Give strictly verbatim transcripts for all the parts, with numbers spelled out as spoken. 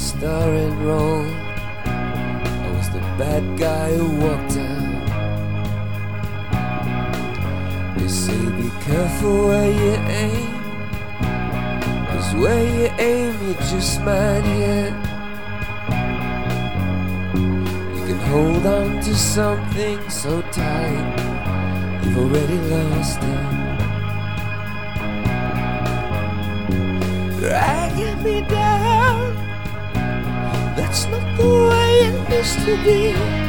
starring role. I was the bad guy who walked out. They say be careful where you aim, 'cause where you aim you just might hit. You can hold on to something so tight, you've already lost it. Dragging me down, that's not the way it used to be.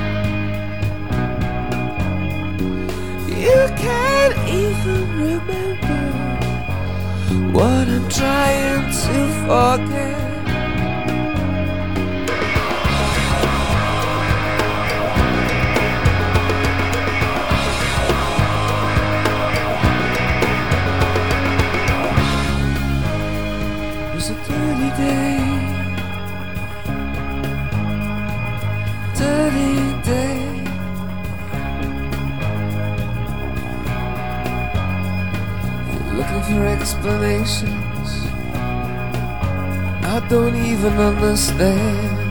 You can't even remember what I'm trying to forget. It was a dirty day, dirty day. Looking for explanations I don't even understand.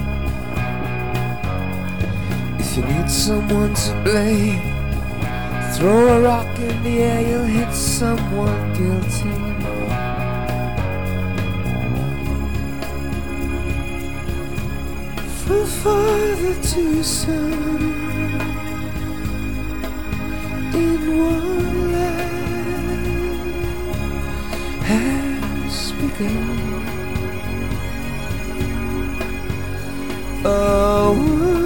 If you need someone to blame, throw a rock in the air, you'll hit someone guilty. From father to son, in one land has begun. Oh.